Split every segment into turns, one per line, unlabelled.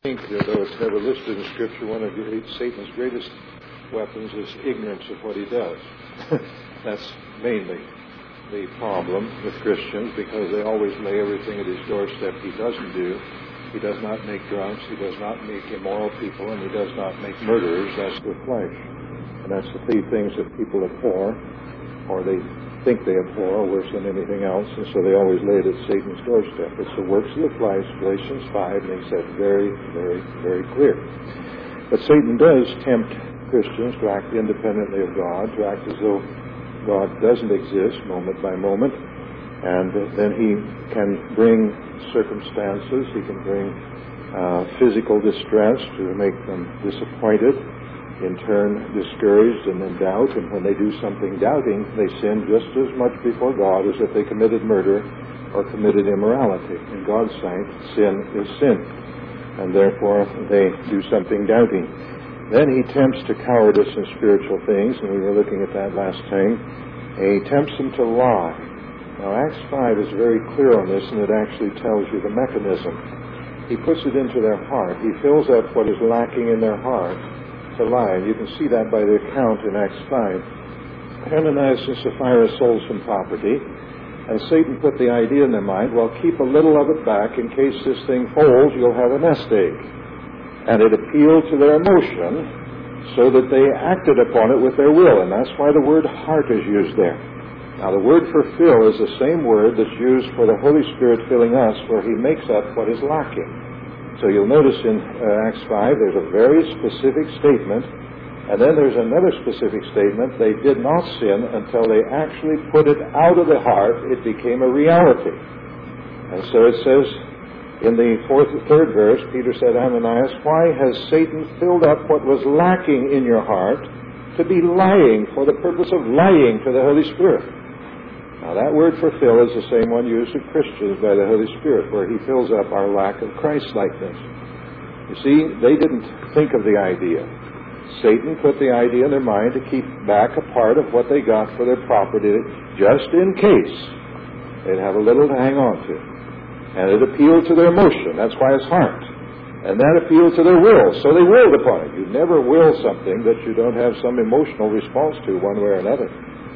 I think, though it's never listed in Scripture, one of Satan's greatest weapons is ignorance of what he does. That's mainly the problem with Christians, because they always lay everything at his doorstep he doesn't do. He does not make drunks, he does not make immoral people, and he does not make murderers. That's the flesh. And that's the three things that people abhor, or they think they abhor worse than anything else, and so they always lay it at Satan's doorstep. It's the works of the flesh, Galatians 5 makes that very, very, very clear. But Satan does tempt Christians to act independently of God, to act as though God doesn't exist moment by moment, and then he can bring circumstances, he can bring physical distress to make them disappointed, in turn discouraged and in doubt, and when they do something doubting, they sin just as much before God as if they committed murder or committed immorality. In God's sight, sin is sin, and therefore they do something doubting. Then he tempts to cowardice in spiritual things, and we were looking at that last time. He tempts them to lie. Now, Acts 5 is very clear on this, and it actually tells you the mechanism. He puts it into their heart. He fills up what is lacking in their heart to lie. You can see that by the account in Acts 5. Ananias and Sapphira sold some property, and Satan put the idea in their mind, well, keep a little of it back in case this thing folds, you'll have a nest egg. And it appealed to their emotion so that they acted upon it with their will, and that's why the word heart is used there. Now, the word for fill is the same word that's used for the Holy Spirit filling us, where he makes up what is lacking. So you'll notice in Acts 5, there's a very specific statement, and then there's another specific statement. They did not sin until they actually put it out of the heart. It became a reality. And so it says in the third verse, Peter said, Ananias, why has Satan filled up what was lacking in your heart to be lying for the purpose of lying to the Holy Spirit? Now, that word for fill is the same one used of Christians by the Holy Spirit, where he fills up our lack of Christ-likeness. You see, they didn't think of the idea. Satan put the idea in their mind to keep back a part of what they got for their property, just in case they'd have a little to hang on to. And it appealed to their emotion. That's why it's heart. And that appealed to their will, so they willed upon it. You never will something that you don't have some emotional response to one way or another.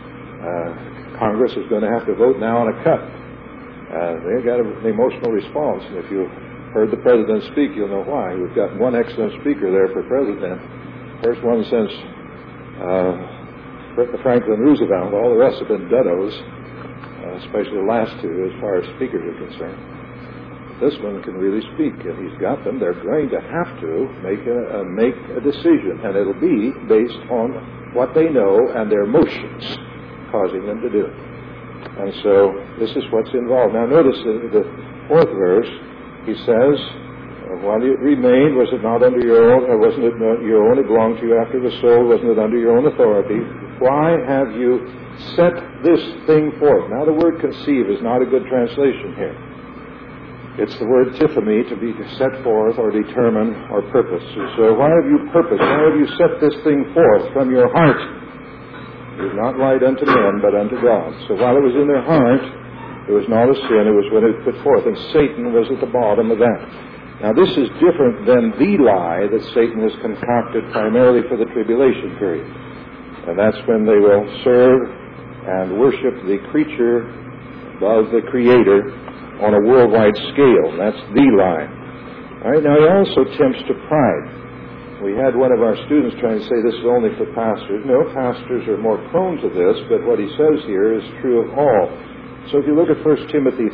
Congress is going to have to vote now on a cut. They've got an emotional response, and if you heard the president speak, you'll know why. We've got one excellent speaker there for president. First one since Franklin Roosevelt. All the rest have been deados, especially the last two as far as speakers are concerned. This one can really speak, and he's got them. They're going to have to make a decision, and it'll be based on what they know and their emotions causing them to do it. And so this is what's involved. Now notice the fourth verse. He says, while it remained, was it not under your own, or wasn't it not your own? It belonged to you after the soul. Wasn't it under your own authority? Why have you set this thing forth? Now the word conceive is not a good translation here. It's the word typhemy, to be set forth or determine or purpose. So why have you purposed? Why have you set this thing forth from your heart? It was not light unto men, but unto God. So while it was in their heart, it was not a sin, it was when it was put forth. And Satan was at the bottom of that. Now this is different than the lie that Satan has concocted primarily for the tribulation period. And that's when they will serve and worship the creature above the Creator on a worldwide scale. That's the lie. All right, now he also tempts to pride. We had one of our students trying to say this is only for pastors. No, pastors are more prone to this, but what he says here is true of all. So if you look at 1 Timothy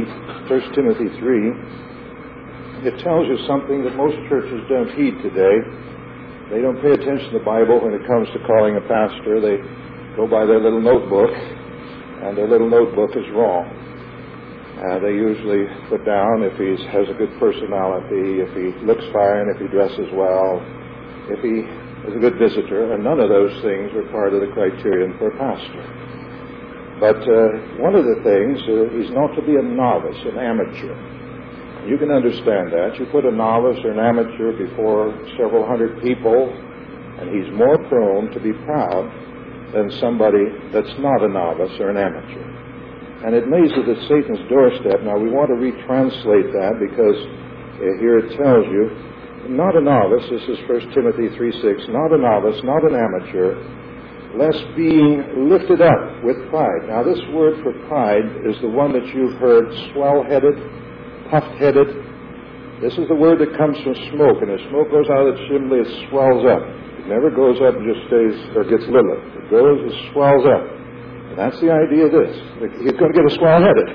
3, it tells you something that most churches don't heed today. They don't pay attention to the Bible when it comes to calling a pastor. They go by their little notebook, and their little notebook is wrong. They usually put down if he has a good personality, if he looks fine, if he dresses well, if he is a good visitor, and none of those things are part of the criterion for a pastor. But one of the things, he's not to be a novice, an amateur. You can understand that. You put a novice or an amateur before several hundred people, and he's more prone to be proud than somebody that's not a novice or an amateur. And it lays it at Satan's doorstep. Now, we want to retranslate that because here it tells you, not a novice, this is 1 Timothy 3:6, not a novice, not an amateur, lest being lifted up with pride. Now this word for pride is the one that you've heard, swell-headed, puffed-headed. This is the word that comes from smoke, and as smoke goes out of the chimney, it swells up. It never goes up and just stays or gets little. It goes and swells up. And that's the idea of this. He's going to get a swell-headed,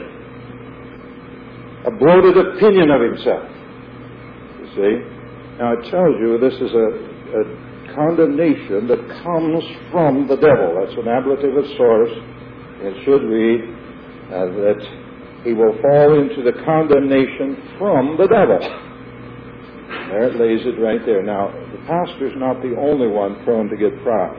a bloated opinion of himself. You see? Now it tells you this is a condemnation that comes from the devil. That's an ablative of source. It should read that he will fall into the condemnation from the devil. There it lays it right there. Now, the pastor's not the only one prone to get proud.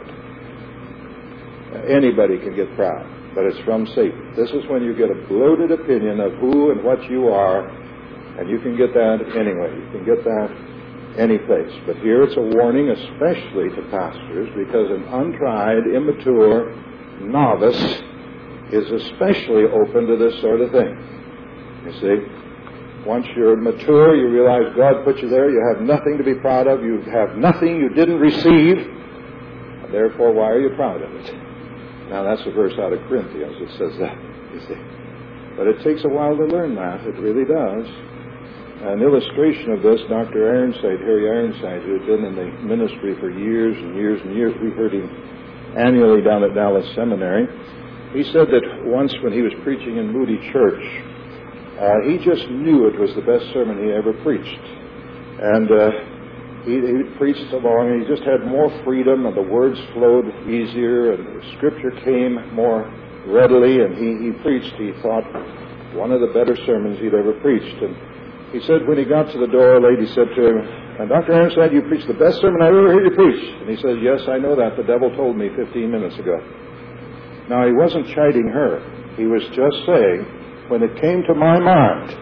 Anybody can get proud, but it's from Satan. This is when you get a bloated opinion of who and what you are, and you can get that anyway. You can get that any place. But here it's a warning especially to pastors, because an untried, immature novice is especially open to this sort of thing. You see, once you're mature, you realize God put you there, you have nothing to be proud of, you have nothing you didn't receive, and therefore why are you proud of it? Now that's a verse out of Corinthians that says that, you see. But it takes a while to learn that, it really does. An illustration of this, Dr. Ironside, Harry Ironside, who had been in the ministry for years and years and years, we heard him annually down at Dallas Seminary. He said that once when he was preaching in Moody Church, he just knew it was the best sermon he ever preached. And he preached along, and he just had more freedom, and the words flowed easier, and the Scripture came more readily, and he preached, he thought, one of the better sermons he'd ever preached. And he said when he got to the door, a lady said to him, Dr. Ironside, you preached the best sermon I've ever heard you preach. And he said, yes, I know that. The devil told me 15 minutes ago. Now, he wasn't chiding her. He was just saying, when it came to my mind,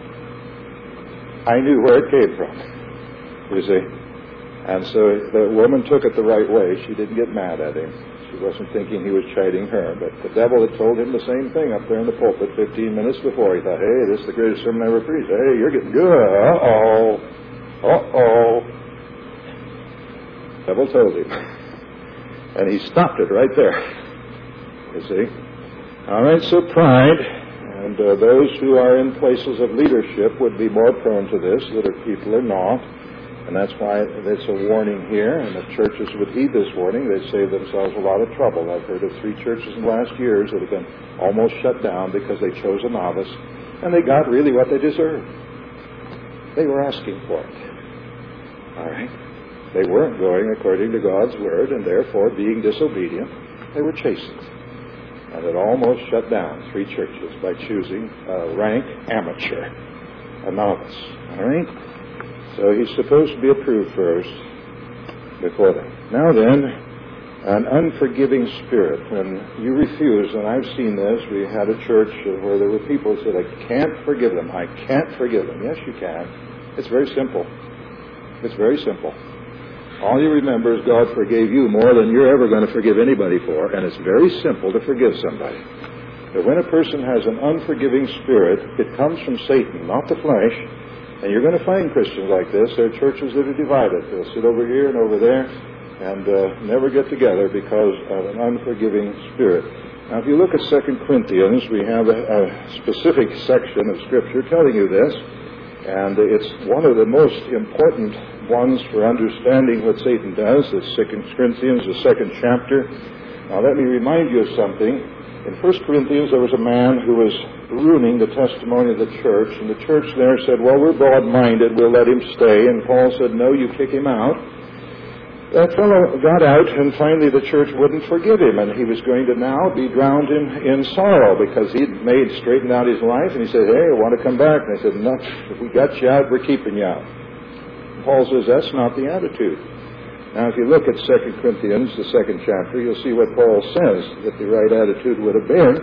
I knew where it came from. You see? And so the woman took it the right way. She didn't get mad at him. She wasn't thinking he was chiding her. But the devil had told him the same thing up there in the pulpit 15 minutes before. He thought, hey, this is the greatest sermon I ever preached. Hey, you're getting good. Uh-oh. Uh-oh. The devil told him. And he stopped it right there. You see? All right, so pride, and those who are in places of leadership would be more prone to this, that people are not. And that's why it's a warning here, and if churches would heed this warning, they'd save themselves a lot of trouble. I've heard of 3 churches in the last years that have been almost shut down because they chose a novice, and they got really what they deserved. They were asking for it. All right? They weren't going according to God's word, and therefore, being disobedient, they were chastened. And it almost shut down 3 churches by choosing a rank amateur, a novice. All right? So he's supposed to be approved first before that. Now then, an unforgiving spirit. When you refuse, and I've seen this, we had a church where there were people who said, I can't forgive them. I can't forgive them. Yes, you can. It's very simple. It's very simple. All you remember is God forgave you more than you're ever going to forgive anybody for, and it's very simple to forgive somebody. But when a person has an unforgiving spirit, it comes from Satan, not the flesh. And you're going to find Christians like this. There are churches that are divided. They'll sit over here and over there and never get together because of an unforgiving spirit. Now, if you look at 2 Corinthians, we have a specific section of Scripture telling you this, and it's one of the most important ones for understanding what Satan does. It's 2 Corinthians, the 2nd chapter. Now, let me remind you of something. In 1 Corinthians, there was a man who was ruining the testimony of the church, and the church there said, well, we're broad-minded, we'll let him stay. And Paul said, no, you kick him out. That fellow got out, and finally the church wouldn't forgive him, and he was going to now be drowned in sorrow because he'd straightened out his life, and he said, hey, I want to come back. And they said, no, if we got you out, we're keeping you out. And Paul says, that's not the attitude. Now, if you look at 2 Corinthians, the 2nd chapter, you'll see what Paul says that the right attitude would have been.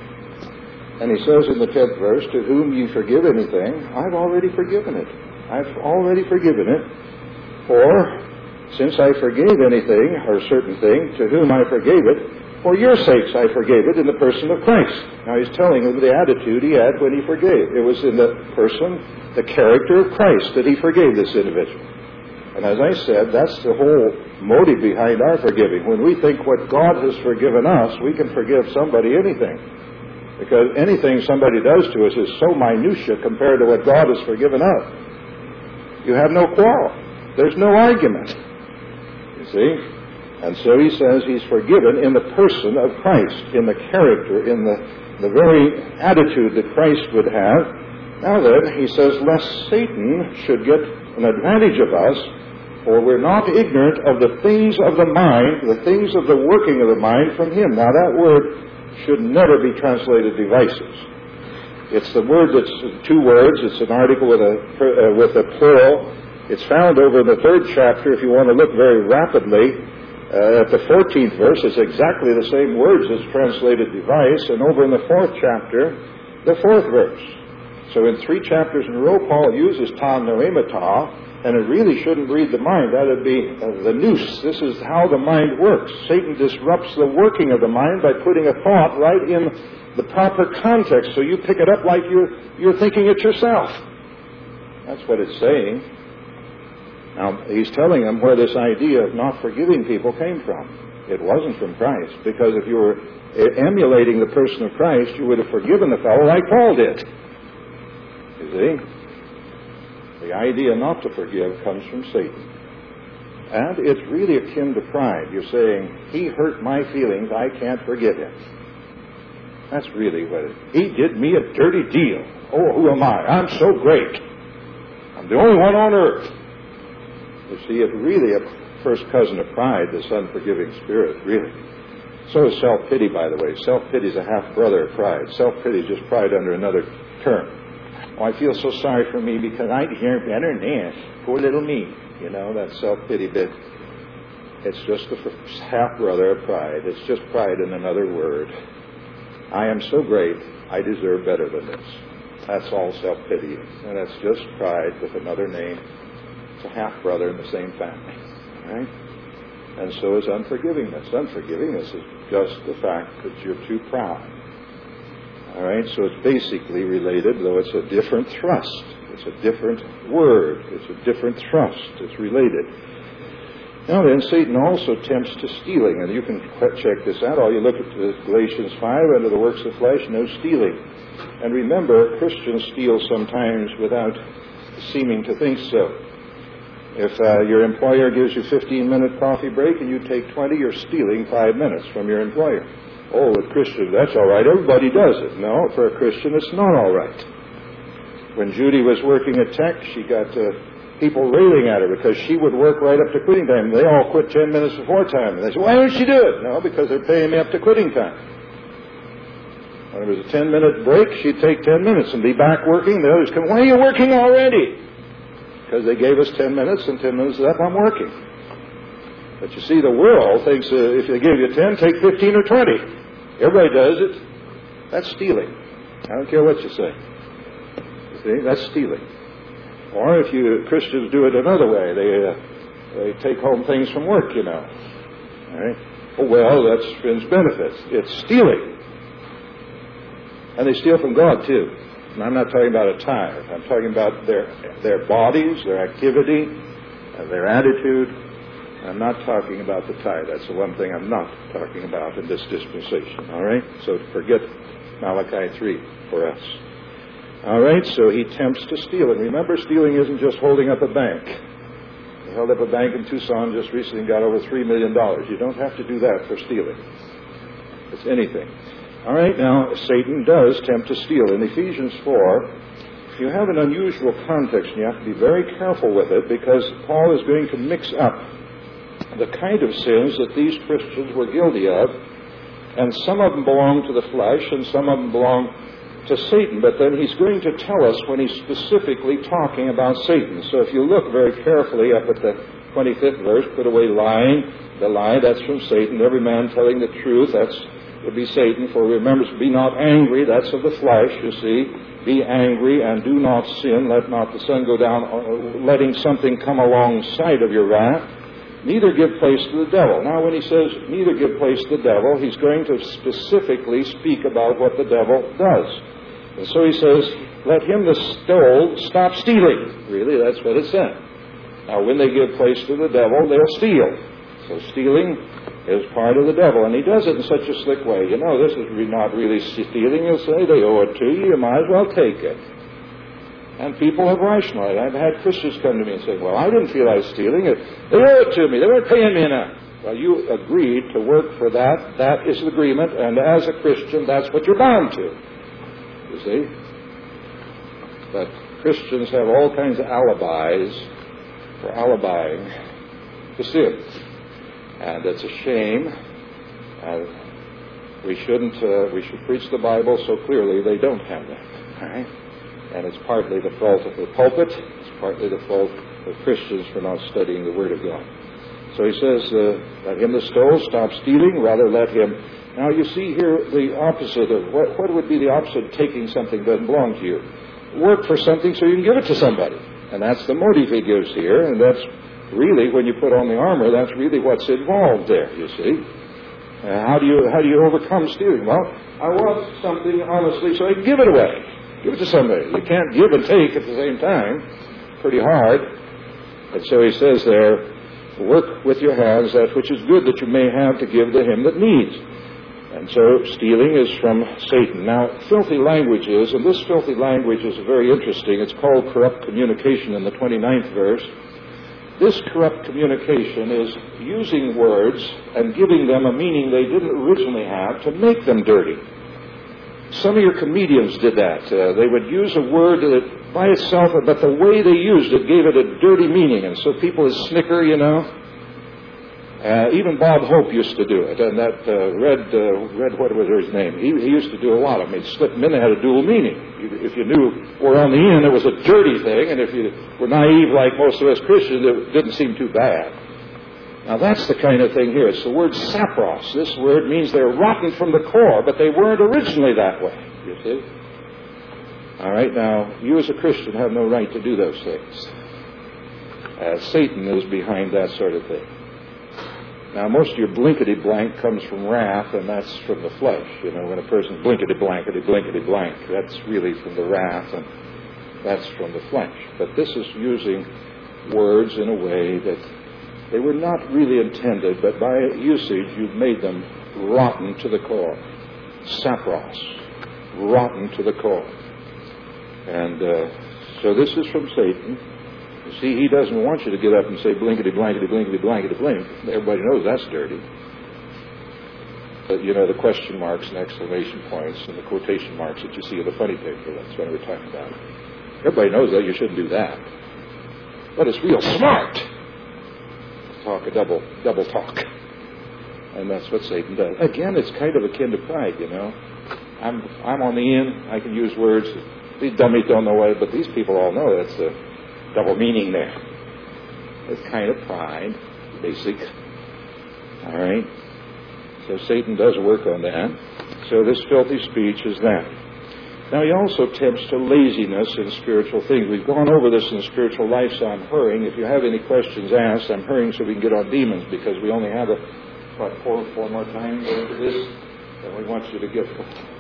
And he says in the 10th verse, to whom ye forgive anything, I've already forgiven it. I've already forgiven it. For since I forgave anything, or a certain thing, to whom I forgave it, for your sakes I forgave it in the person of Christ. Now he's telling them the attitude he had when he forgave. It was in the person, the character of Christ that he forgave this individual. And as I said, that's the whole motive behind our forgiving. When we think what God has forgiven us, we can forgive somebody anything. Because anything somebody does to us is so minutiae compared to what God has forgiven us. You have no quarrel. There's no argument. You see? And so he says he's forgiven in the person of Christ, in the character, in the very attitude that Christ would have. Now then, he says, lest Satan should get an advantage of us, for we're not ignorant of the things of the mind, the things of the working of the mind from him. Now that word should never be translated devices. It's the word that's two words. It's an article with a plural. It's found over in the 3rd chapter, if you want to look very rapidly. At the 14th verse, it's exactly the same words as translated device. And over in the 4th chapter, the 4th verse. So in 3 chapters in a row, Paul uses ta noemata, and it really shouldn't read the mind. That would be the nous. This is how the mind works. Satan disrupts the working of the mind by putting a thought right in the proper context, so you pick it up like you're thinking it yourself. That's what it's saying. Now, he's telling them where this idea of not forgiving people came from. It wasn't from Christ, because if you were emulating the person of Christ, you would have forgiven the fellow like Paul did. You see? The idea not to forgive comes from Satan. And it's really akin to pride. You're saying, he hurt my feelings, I can't forgive him. That's really what it is. He did me a dirty deal. Oh, who am I? I'm so great. I'm the only one on earth. You see, it's really a first cousin of pride, this unforgiving spirit, really. So is self-pity, by the way. Self-pity is a half-brother of pride. Self-pity is just pride under another term. Oh, I feel so sorry for me because I deserve better than this. Poor little me. You know, that self-pity bit. It's just the half-brother of pride. It's just pride in another word. I am so great, I deserve better than this. That's all self-pity is. And that's just pride with another name. It's a half-brother in the same family. All right? And so is unforgivingness. Unforgivingness is just the fact that you're too proud. All right, so it's basically related, though it's a different thrust. It's a different word. It's a different thrust. It's related. Now then, Satan also tempts to stealing, and you can check this out. All you look at Galatians 5, under the works of flesh, no stealing. And remember, Christians steal sometimes without seeming to think so. If your employer gives you a 15-minute coffee break and you take 20, you're stealing 5 minutes from your employer. Oh, with Christians, that's all right. Everybody does it. No, for a Christian, it's not all right. When Judy was working at Tech, she got people railing at her because she would work right up to quitting time. They all quit 10 minutes before time. And they said, why don't she do it? No, because they're paying me up to quitting time. When there was a 10-minute break, she'd take 10 minutes and be back working. The others come, why are you working already? Because they gave us 10 minutes, and 10 minutes is up, I'm working. But you see, the world thinks if they give you 10, take 15 or 20. Everybody does it. That's stealing. I don't care what you say. You see, that's stealing. Or if you Christians do it another way, they take home things from work, you know. All right? Oh, well, that's fringe benefits. It's stealing. And they steal from God, too. And I'm not talking about a tithe. I'm talking about their bodies, their activity, their attitude. I'm not talking about the tithe. That's the one thing I'm not talking about in this dispensation. All right? So forget Malachi 3 for us. All right? So he tempts to steal. And remember, stealing isn't just holding up a bank. He held up a bank in Tucson just recently and got over $3 million. You don't have to do that for stealing. It's anything. All right? Now, Satan does tempt to steal. In Ephesians 4, you have an unusual context, and you have to be very careful with it, because Paul is going to mix up the kind of sins that these Christians were guilty of, and some of them belong to the flesh and some of them belong to Satan. But then he's going to tell us when he's specifically talking about Satan. So if you look very carefully up at the 25th verse, put away lying. The lie, that's from Satan. Every man telling the truth, that would be Satan. For remember, be not angry, that's of the flesh, you see. Be angry and do not sin. Let not the sun go down, letting something come alongside of your wrath. Neither give place to the devil. Now, when he says neither give place to the devil, he's going to specifically speak about what the devil does. And so he says, let him that stole stop stealing. Really, that's what it said. Now, when they give place to the devil, they'll steal. So stealing is part of the devil, and he does it in such a slick way. You know, this is not really stealing. He'll say, they owe it to you, you might as well take it. And people have rationalized. I've had Christians come to me and say, well, I didn't feel I was stealing it. They owe it to me. They weren't paying me enough. Well, you agreed to work for that. That is the agreement, and as a Christian, that's what you're bound to. You see? But Christians have all kinds of alibis for alibying the sin. And it's a shame. We should preach the Bible so clearly they don't have that. All right? And it's partly the fault of the pulpit. It's partly the fault of Christians for not studying the Word of God. So he says, let him that stole stop stealing, rather let him. Now you see here the opposite of, what would be the opposite of taking something that doesn't belong to you? Work for something so you can give it to somebody. And that's the motive he gives here, and that's really, when you put on the armor, that's really what's involved there, you see. How do you overcome stealing? Well, I want something honestly so I can give it away. Give it to somebody. You can't give and take at the same time. Pretty hard. And so he says there, work with your hands that which is good that you may have to give to him that needs. And so stealing is from Satan. Now, filthy languages, and this filthy language is very interesting. It's called corrupt communication in the 29th verse. This corrupt communication is using words and giving them a meaning they didn't originally have to make them dirty. Some of your comedians did that. They would use a word that by itself, but the way they used it gave it a dirty meaning. And so people would snicker, you know. Even Bob Hope used to do it. And that Red, what was his name? He used to do a lot of them. He'd slip them in. They had a dual meaning. If you knew were on the end, it was a dirty thing. And if you were naive like most of us Christians, it didn't seem too bad. Now that's the kind of thing here. It's the word sapros. This word means they're rotten from the core, but they weren't originally that way, you see. All right, now, you as a Christian have no right to do those things. Satan is behind that sort of thing. Now, most of your blinkety-blank comes from wrath, and that's from the flesh. You know, when a person's blinkety-blankety-blank, that's really from the wrath, and that's from the flesh. But this is using words in a way that they were not really intended, but by usage, you've made them rotten to the core. Sapros, rotten to the core. And so this is from Satan. You see, he doesn't want you to get up and say blankety-blankety-blankety-blankety-blink. Everybody knows that's dirty. But, you know, the question marks and exclamation points and the quotation marks that you see in the funny picture, that's what we're talking about. Everybody knows that. You shouldn't do that. But it's real smart to talk a double talk. And that's what Satan does. Again, it's kind of akin to pride, you know. I'm on the in. I can use words. These dummies don't know what, but these people all know that's a double meaning there. It's kind of pride, basic. All right? So Satan does work on that. So this filthy speech is that. Now he also tempts to laziness in spiritual things. We've gone over this in the spiritual life, so I'm hurrying. If you have any questions asked, I'm hurrying so we can get on demons, because we only have four more times into this. And we want you to get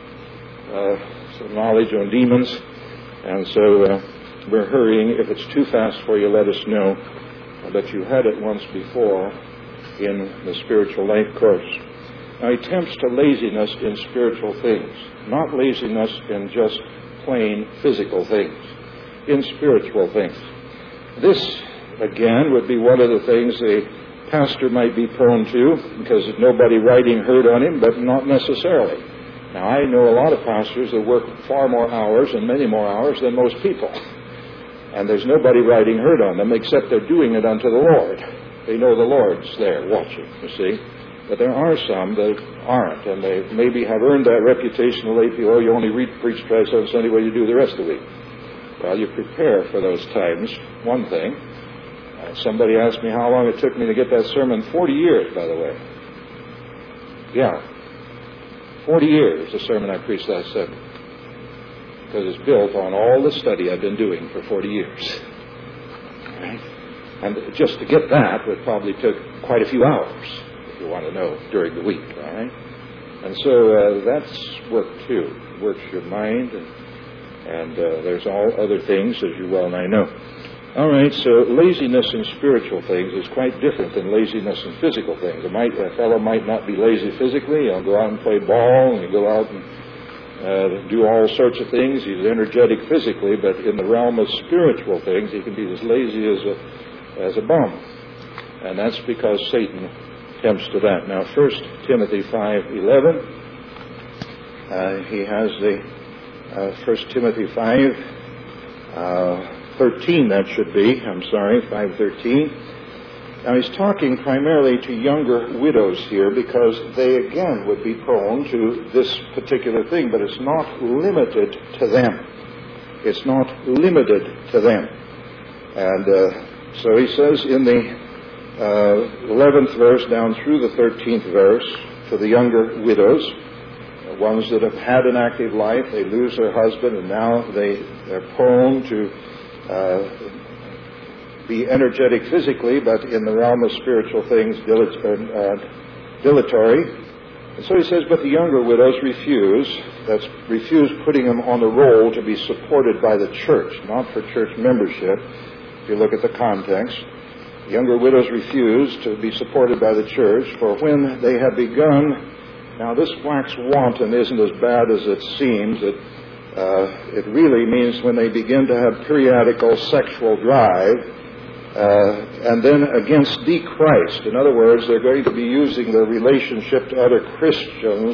some knowledge on demons. And so we're hurrying. If it's too fast for you, let us know. But you had it once before in the spiritual life course. Now, he tempts to laziness in spiritual things, not laziness in just plain physical things, in spiritual things. This, again, would be one of the things a pastor might be prone to, because nobody writing herd on him, but not necessarily. Now, I know a lot of pastors that work far more hours and many more hours than most people. And there's nobody writing herd on them, except they're doing it unto the Lord. They know the Lord's there watching, you see. But there are some that aren't, and they maybe have earned that reputation lately. Oh, you only preach twice on Sunday, what do you do the rest of the week? Well, you prepare for those times, one thing. Somebody asked me how long it took me to get that sermon. 40 years, by the way. Yeah. 40 years, the sermon I preached last Sunday. Because it's built on all the study I've been doing for 40 years. Right? And just to get that would probably took quite a few hours, if you want to know, during the week. All right? And so that's work too. It works your mind, and there's all other things, as you well and I know. All right, so laziness in spiritual things is quite different than laziness in physical things. A fellow might not be lazy physically. He'll go out and play ball, and he'll go out and do all sorts of things. He's energetic physically, but in the realm of spiritual things, he can be as lazy as a bum. And that's because Satan tempts to that. Now, 1 Timothy 5:11, he has the 1 Timothy 5:13, that should be. 5:13. Now, he's talking primarily to younger widows here because they, again, would be prone to this particular thing, but it's not limited to them. It's not limited to them. And so he says in the 11th verse down through the 13th verse, to the younger widows, ones that have had an active life, they lose their husband, and now they're prone to be energetic physically, but in the realm of spiritual things, dilatory. And so he says, but the younger widows refuse putting them on the roll to be supported by the church, not for church membership. If you look at the context, younger widows refuse to be supported by the church, for when they have begun, now this wax wanton isn't as bad as it seems. It really means when they begin to have periodical sexual drive, and then against the Christ. In other words, they're going to be using their relationship to other Christians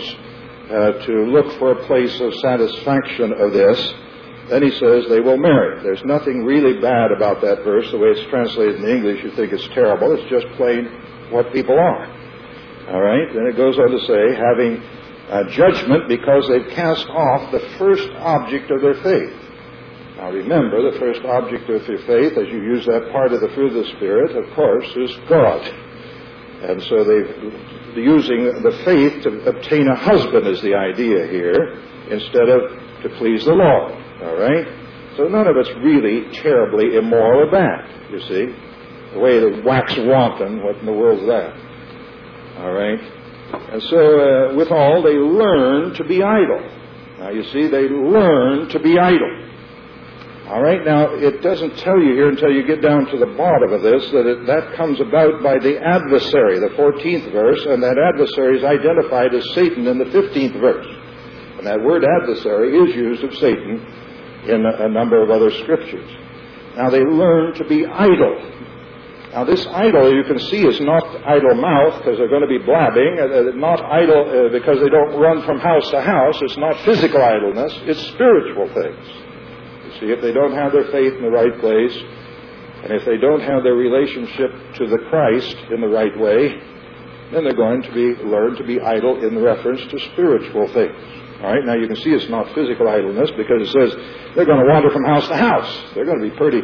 to look for a place of satisfaction of this. Then he says they will marry. There's nothing really bad about that verse. The way it's translated in English, you think it's terrible. It's just plain what people are. All right? Then it goes on to say, having judgment because they've cast off the first object of their faith. Now remember, the first object of your faith, as you use that part of the fruit of the Spirit, of course, is God. And so they're using the faith to obtain a husband is the idea here, instead of to please the Lord. All right? So none of it's really terribly immoral or bad, you see. The way to wax wanton, what in the world is that? All right? And so, withal, they learn to be idle. Now, you see, they learn to be idle. All right, now, it doesn't tell you here until you get down to the bottom of this that comes about by the adversary, the 14th verse, and that adversary is identified as Satan in the 15th verse. And that word adversary is used of Satan in a number of other scriptures. Now, they learn to be idle. Now, this idle, you can see, is not idle mouth because they're going to be blabbing, not idle because they don't run from house to house. It's not physical idleness. It's spiritual things. See, if they don't have their faith in the right place, and if they don't have their relationship to the Christ in the right way, then they're going to learn to be idle in reference to spiritual things. All right, now you can see it's not physical idleness because it says they're going to wander from house to house. They're going to be pretty,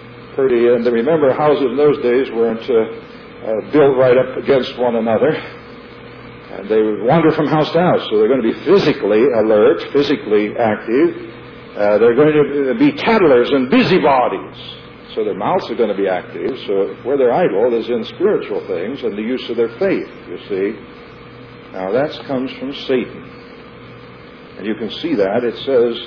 and remember, houses in those days weren't built right up against one another, and they would wander from house to house. So they're going to be physically alert, physically active. They're going to be tattlers and busybodies. So their mouths are going to be active. So where they're idle is in spiritual things and the use of their faith, you see. Now that comes from Satan. And you can see that. It says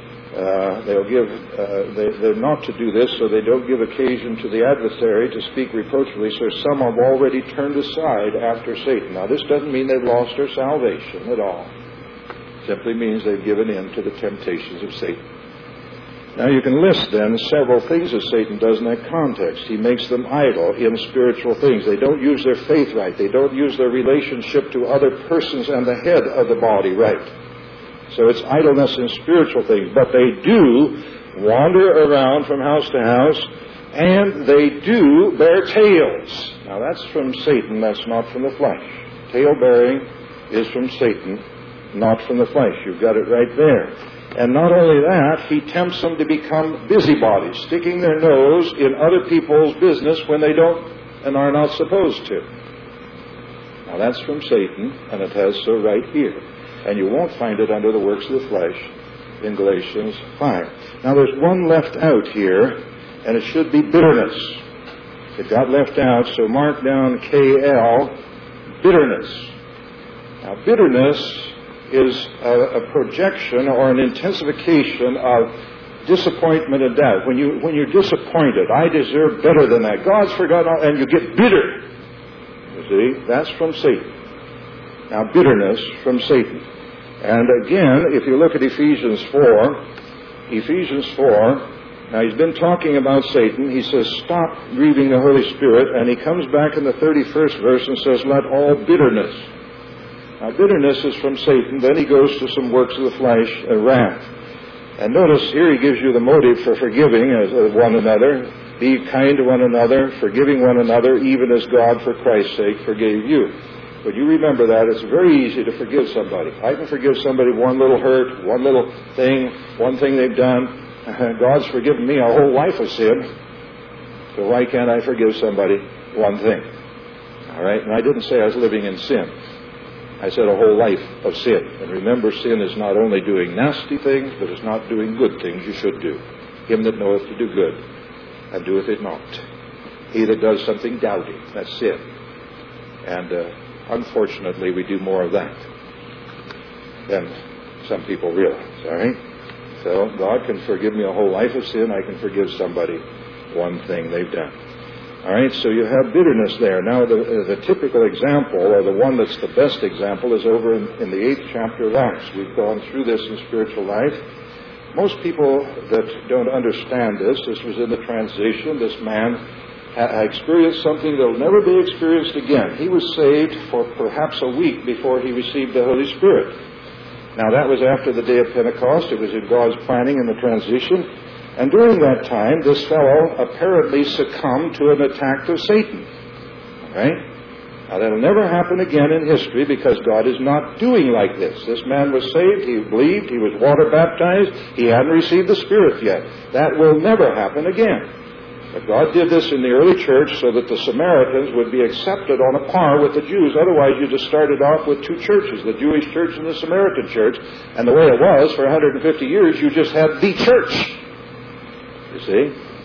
they're not to do this so they don't give occasion to the adversary to speak reproachfully. So some have already turned aside after Satan. Now this doesn't mean they've lost their salvation at all. Simply means they've given in to the temptations of Satan. Now you can list then several things that Satan does in that context. He makes them idle in spiritual things. They don't use their faith right. They don't use their relationship to other persons and the head of the body right. So it's idleness in spiritual things. But they do wander around from house to house, and they do bear tails. Now that's from Satan. That's not from the flesh. Tail bearing is from Satan, not from the flesh. You've got it right there. And not only that, he tempts them to become busybodies, sticking their nose in other people's business when they don't and are not supposed to. Now that's from Satan, and it has so right here. And you won't find it under the works of the flesh in Galatians 5. Now there's one left out here, and it should be bitterness. It got left out, so mark down KL, bitterness. Now bitterness is a projection or an intensification of disappointment and doubt. When you're disappointed, I deserve better than that. God's forgotten, and you get bitter. You see, that's from Satan. Now, bitterness from Satan. And again, if you look at Ephesians 4, now he's been talking about Satan. He says, stop grieving the Holy Spirit. And he comes back in the 31st verse and says, let all bitterness. Now, bitterness is from Satan. Then he goes to some works of the flesh and wrath. And notice here he gives you the motive for forgiving one another. Be kind to one another, forgiving one another, even as God, for Christ's sake, forgave you. But you remember that. It's very easy to forgive somebody. I can forgive somebody one little hurt, one little thing, one thing they've done. God's forgiven me a whole life of sin. So why can't I forgive somebody one thing? All right? And I didn't say I was living in sin. I said a whole life of sin. And remember, sin is not only doing nasty things, but it's not doing good things you should do. Him that knoweth to do good, and doeth it not. He that does something doubting, that's sin. And unfortunately, we do more of that than some people realize. All right? So God can forgive me a whole life of sin. I can forgive somebody one thing they've done. All right, so you have bitterness there. Now, the typical example, or the one that's the best example, is over in the 8th chapter of Acts. We've gone through this in spiritual life. Most people that don't understand this was in the transition. This man experienced something that will never be experienced again. He was saved for perhaps a week before he received the Holy Spirit. Now, that was after the day of Pentecost. It was in God's planning in the transition. And during that time, this fellow apparently succumbed to an attack of Satan. All right? Now, that'll never happen again in history because God is not doing like this. This man was saved. He believed. He was water baptized. He hadn't received the Spirit yet. That will never happen again. But God did this in the early church so that the Samaritans would be accepted on a par with the Jews. Otherwise, you just started off with two churches, the Jewish church and the Samaritan church. And the way it was for 150 years, you just had the church. You see?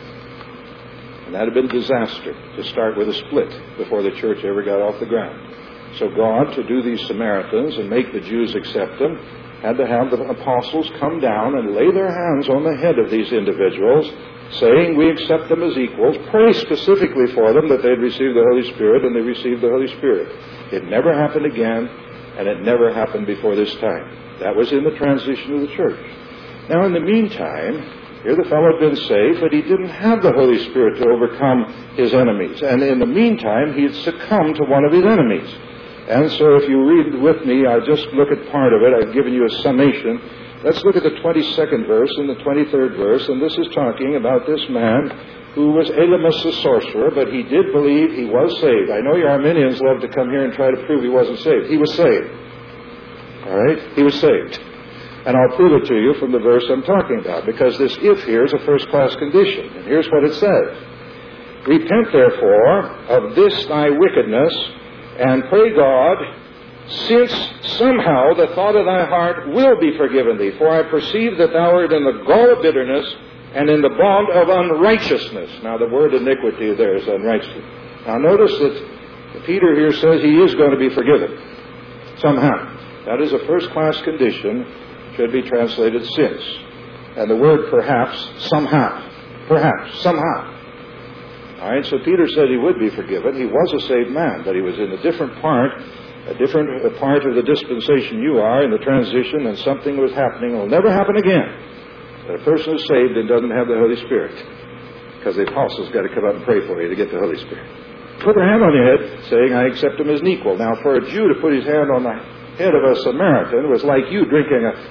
And that had been a disaster to start with a split before the church ever got off the ground. So God, to do these Samaritans and make the Jews accept them, had to have the apostles come down and lay their hands on the head of these individuals, saying, we accept them as equals, pray specifically for them that they'd receive the Holy Spirit, and they received the Holy Spirit. It never happened again, and it never happened before this time. That was in the transition of the church. Now, in the meantime, here the fellow had been saved, but he didn't have the Holy Spirit to overcome his enemies. And in the meantime, he had succumbed to one of his enemies. And so if you read with me, I'll just look at part of it. I've given you a summation. Let's look at the 22nd verse and the 23rd verse. And this is talking about this man who was Elymas the sorcerer, but he did believe he was saved. I know you Arminians love to come here and try to prove he wasn't saved. He was saved. All right? He was saved. And I'll prove it to you from the verse I'm talking about, because this if here is a first-class condition. And here's what it says. Repent, therefore, of this thy wickedness, and pray God, since somehow the thought of thy heart will be forgiven thee. For I perceive that thou art in the gall of bitterness, and in the bond of unrighteousness. Now, the word iniquity there is unrighteousness. Now, notice that Peter here says he is going to be forgiven. Somehow. That is a first-class condition. Should be translated since. And the word perhaps, somehow. Perhaps, somehow. All right, so Peter said he would be forgiven. He was a saved man, but he was in a different part of the dispensation you are, in the transition, and something was happening. It will never happen again. That a person is saved and doesn't have the Holy Spirit. Because the apostles got to come up and pray for you to get the Holy Spirit. Put their hand on your head, saying, I accept him as an equal. Now, for a Jew to put his hand on the head of a Samaritan was like you drinking a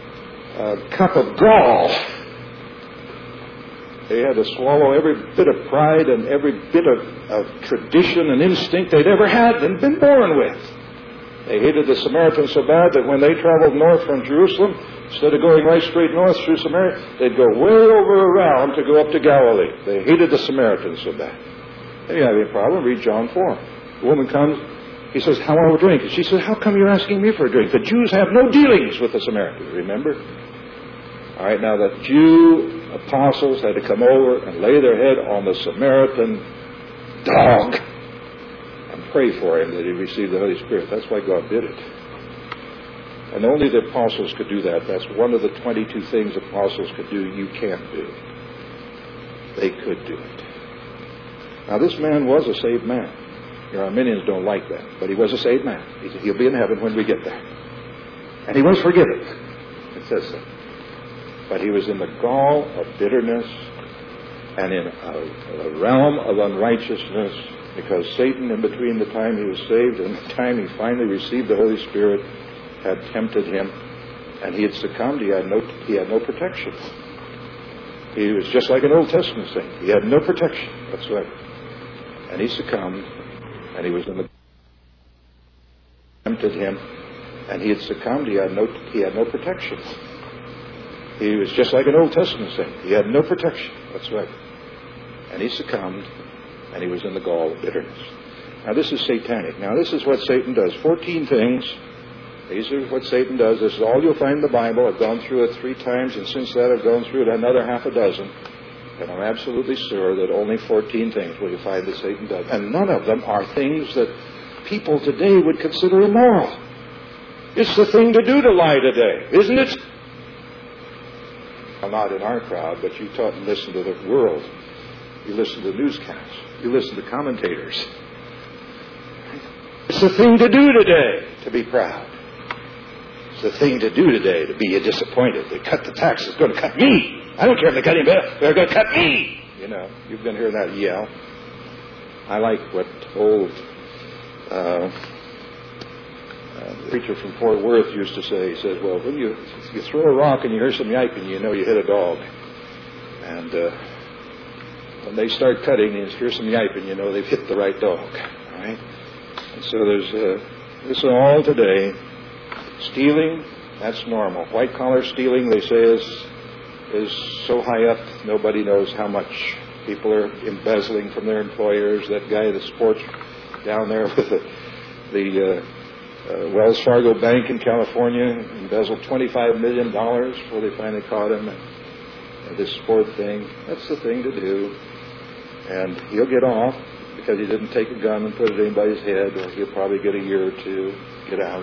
cup of gall. They had to swallow every bit of pride and every bit of tradition and instinct they'd ever had and been born with. They hated the Samaritans so bad that when they traveled north from Jerusalem, instead of going right straight north through Samaria, they'd go way over around to go up to Galilee. They hated the Samaritans so bad. If you have any problem, read John 4. The woman comes, he says, how will I drink? She says, how come you're asking me for a drink? The Jews have no dealings with the Samaritans, remember? All right, now the Jew apostles had to come over and lay their head on the Samaritan dog and pray for him that he received the Holy Spirit. That's why God did it. And only the apostles could do that. That's one of the 22 things apostles could do you can't do. They could do it. Now, this man was a saved man. Your Arminians don't like that, but he was a saved man. He'll be in heaven when we get there. And he was forgiven. It says so. But he was in the gall of bitterness and in a realm of unrighteousness, because Satan, in between the time he was saved and the time he finally received the Holy Spirit, had tempted him, and he had succumbed. He had no protection. He was just like an Old Testament saint. He had no protection whatsoever. And he succumbed, and he was in the tempted him, and he had succumbed. He had no protection. He was just like an Old Testament saint. He had no protection whatsoever. And he succumbed, and he was in the gall of bitterness. Now, this is satanic. Now, this is what Satan does. 14 things. These are what Satan does. This is all you'll find in the Bible. I've gone through it 3 times, and since that I've gone through it another half a dozen. And I'm absolutely sure that only 14 things will you find that Satan does. And none of them are things that people today would consider immoral. It's the thing to do to lie today, isn't it? Well, not in our crowd, but you talk and listen to the world. You listen to newscasts. You listen to commentators. It's the thing to do today to be proud. It's the thing to do today to be disappointed. They cut the tax. It's going to cut me. I don't care if they cut him back. They're going to cut me. You know, you've been hearing that yell. I like what old preacher from Fort Worth used to say. He says, well, when you throw a rock and you hear some yiping, you know you hit a dog. And when they start cutting and you hear some yiping, you know they've hit the right dog. All right? And so there's this is all today. Stealing, that's normal. White-collar stealing, they say, is so high up, nobody knows how much. People are embezzling from their employers. That guy that sports down there with the Wells Fargo Bank in California embezzled $25 million before they finally caught him. And this sport thing, that's the thing to do. And he'll get off because he didn't take a gun and put it in anybody's head, or he'll probably get a year or two, get out.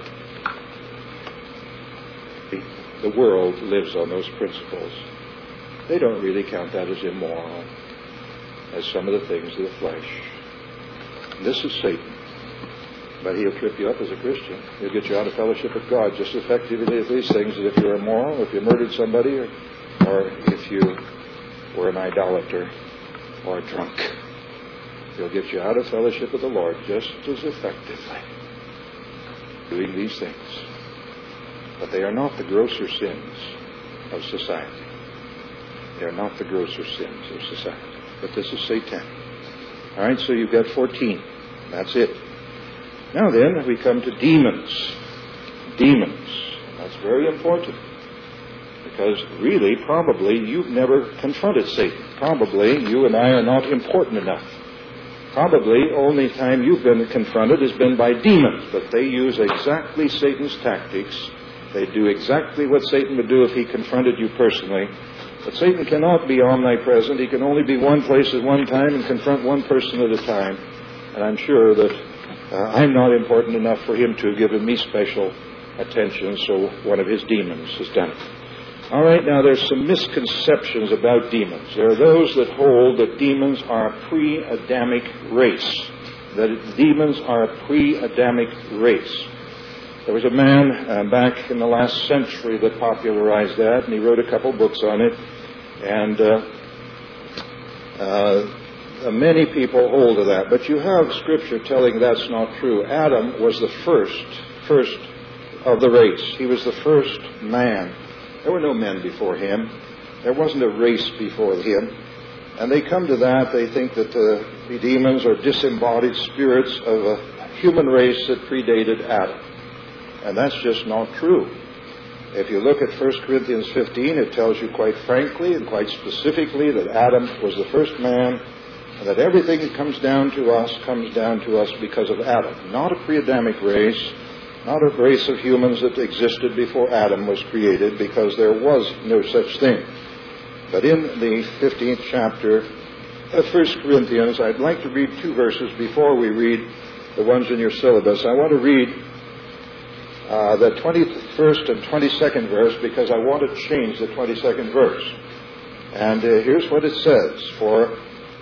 The world lives on those principles. They don't really count that as immoral, as some of the things of the flesh. And this is Satan. But he'll trip you up as a Christian. He'll get you out of fellowship with God just as effectively as these things, as if you're immoral, if you murdered somebody, or if you were an idolater or a drunk. He'll get you out of fellowship with the Lord just as effectively doing these things. But they are not the grosser sins of society. They are not the grosser sins of society. But this is satanic. All right, so you've got 14. That's it. Now then, we come to demons. Demons. That's very important. Because really, probably, you've never confronted Satan. Probably, you and I are not important enough. Probably, only time you've been confronted has been by demons. But they use exactly Satan's tactics. They do exactly what Satan would do if he confronted you personally. But Satan cannot be omnipresent. He can only be one place at one time and confront one person at a time. And I'm sure that I'm not important enough for him to have given me special attention, so one of his demons has done it. All right, now there's some misconceptions about demons. There are those that hold that demons are a pre-Adamic race. That demons are a pre-Adamic race. There was a man back in the last century that popularized that, and he wrote a couple books on it. And many people hold to that. But you have Scripture telling that's not true. Adam was the first of the race. He was the first man. There were no men before him. There wasn't a race before him. And they come to that. They think that the demons are disembodied spirits of a human race that predated Adam. And that's just not true. If you look at 1 Corinthians 15, it tells you quite frankly and quite specifically that Adam was the first man, and that everything that comes down to us because of Adam. Not a pre-Adamic race, not a race of humans that existed before Adam was created, because there was no such thing. But in the 15th chapter of 1 Corinthians, I'd like to read 2 verses before we read the ones in your syllabus. I want to read the 21st and 22nd verse because I want to change the 22nd verse. And here's what it says. For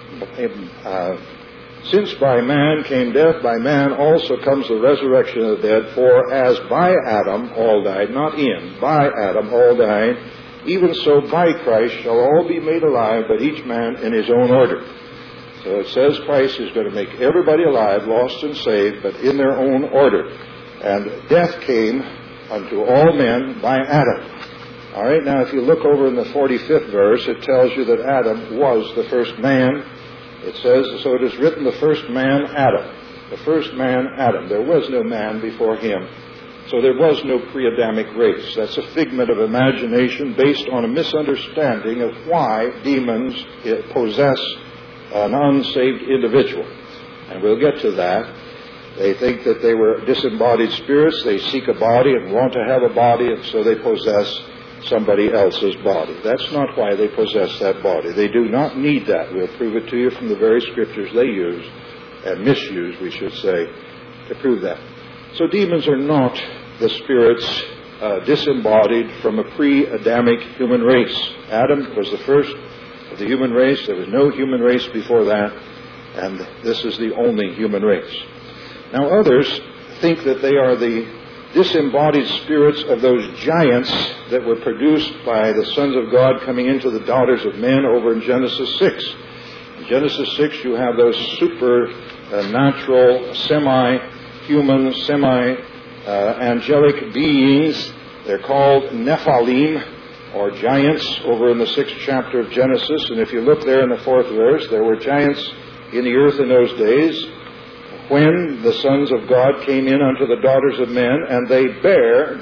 since by man came death, by man also comes the resurrection of the dead. For as by Adam all died, not in, by Adam all died, even so by Christ shall all be made alive, but each man in his own order. So it says Christ is going to make everybody alive, lost and saved, but in their own order. And death came unto all men by Adam. All right, now if you look over in the 45th verse, it tells you that Adam was the first man. It says, so it is written, the first man, Adam. The first man, Adam. There was no man before him. So there was no pre-Adamic race. That's a figment of imagination based on a misunderstanding of why demons possess an unsaved individual. And we'll get to that. They think that they were disembodied spirits. They seek a body and want to have a body, and so they possess somebody else's body. That's not why they possess that body. They do not need that. We'll prove it to you from the very scriptures they use, and misuse, we should say, to prove that. So demons are not the spirits disembodied from a pre-Adamic human race. Adam was the first of the human race. There was no human race before that, and this is the only human race. Now others think that they are the disembodied spirits of those giants that were produced by the sons of God coming into the daughters of men over in Genesis 6. In Genesis 6 you have those supernatural, semi-human, semi-angelic beings. They're called Nephilim, or giants, over in the 6th chapter of Genesis. And if you look there in the 4th verse, there were giants in the earth in those days, when the sons of God came in unto the daughters of men, and they bear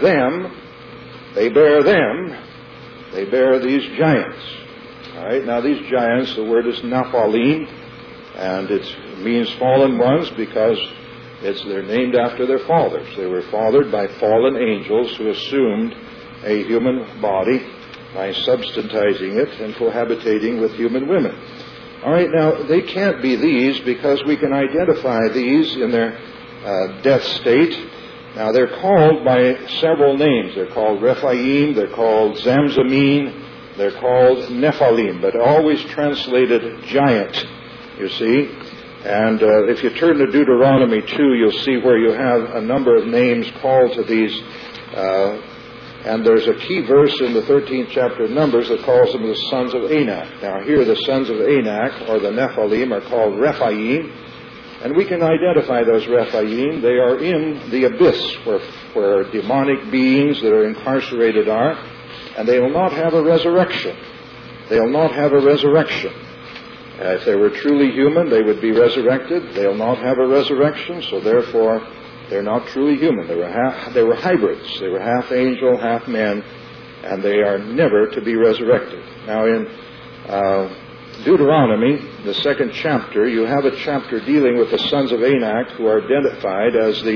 these giants. All right, now these giants, the word is Nephilim, and it means fallen ones because they're named after their fathers. They were fathered by fallen angels who assumed a human body by substantizing it and cohabitating with human women. All right, now, they can't be these because we can identify these in their death state. Now, they're called by several names. They're called Rephaim, they're called Zamzamim, they're called Nephilim, but always translated giant, you see. And if you turn to Deuteronomy 2, you'll see where you have a number of names called to these. And there's a key verse in the 13th chapter of Numbers that calls them the sons of Anak. Now here the sons of Anak, or the Nephilim, are called Rephaim. And we can identify those Rephaim. They are in the abyss where demonic beings that are incarcerated are. And they will not have a resurrection. They'll not have a resurrection. If they were truly human, they would be resurrected. They'll not have a resurrection, so therefore they're not truly human. They were hybrids. They were half angel, half men, and they are never to be resurrected. Now in Deuteronomy, the 2nd chapter, you have a chapter dealing with the sons of Anak who are identified as the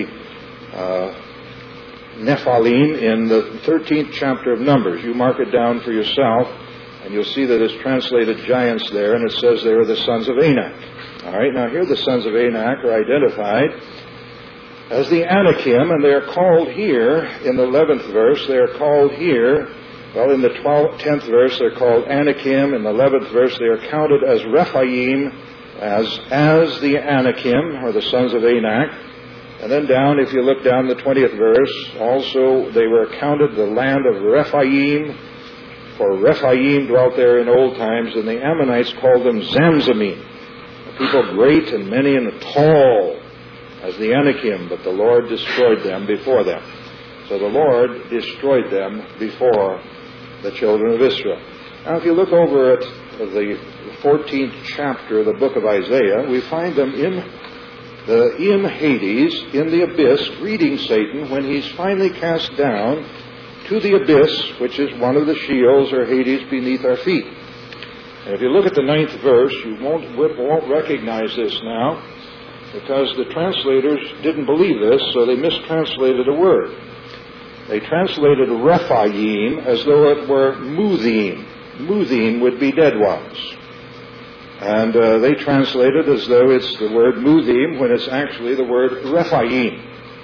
Nephilim in the 13th chapter of Numbers. You mark it down for yourself, and you'll see that it's translated giants there, and it says they are the sons of Anak. All right, now here the sons of Anak are identified as the Anakim, and they are called here, in the 11th verse, they are called here, well, in the 10th verse, they're called Anakim. In the 11th verse, they are counted as Rephaim, as the Anakim, or the sons of Anak. And then down, if you look down the 20th verse, also they were counted the land of Rephaim, for Rephaim dwelt there in old times, and the Ammonites called them Zamzamim, a people great and many and tall, as the Anakim, but the Lord destroyed them before them. So the Lord destroyed them before the children of Israel. Now, if you look over at the 14th chapter of the book of Isaiah, we find them in Hades, in the abyss, greeting Satan when he's finally cast down to the abyss, which is one of the Sheols or Hades beneath our feet. And if you look at the 9th verse, you won't recognize this now, because the translators didn't believe this, so they mistranslated a word. They translated Rephaim as though it were Muthim. Muthim would be dead ones. And they translate it as though it's the word Muthim when it's actually the word Rephaim.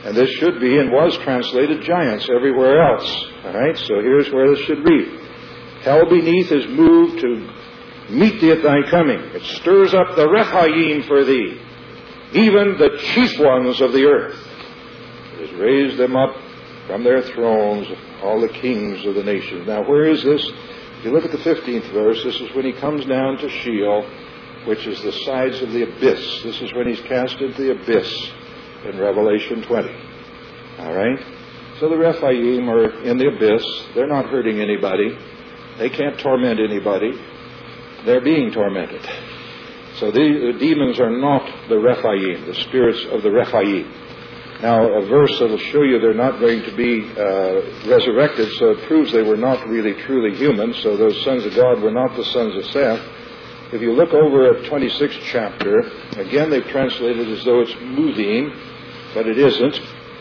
And this should be and was translated giants everywhere else. All right, so here's where this should read. Hell beneath is moved to meet thee at thy coming. It stirs up the Rephaim for thee, even the chief ones of the earth. It has raised them up from their thrones, all the kings of the nations. Now, where is this? If you look at the 15th verse, this is when he comes down to Sheol, which is the sides of the abyss. This is when he's cast into the abyss in Revelation 20. All right? So the Rephaim are in the abyss. They're not hurting anybody. They can't torment anybody. They're being tormented. So the demons are not the Rephaim, the spirits of the Rephaim. Now, a verse that will show you they're not going to be resurrected, so it proves they were not really truly human, so those sons of God were not the sons of Seth. If you look over at 26th chapter, again they've translated as though it's moving, but it isn't.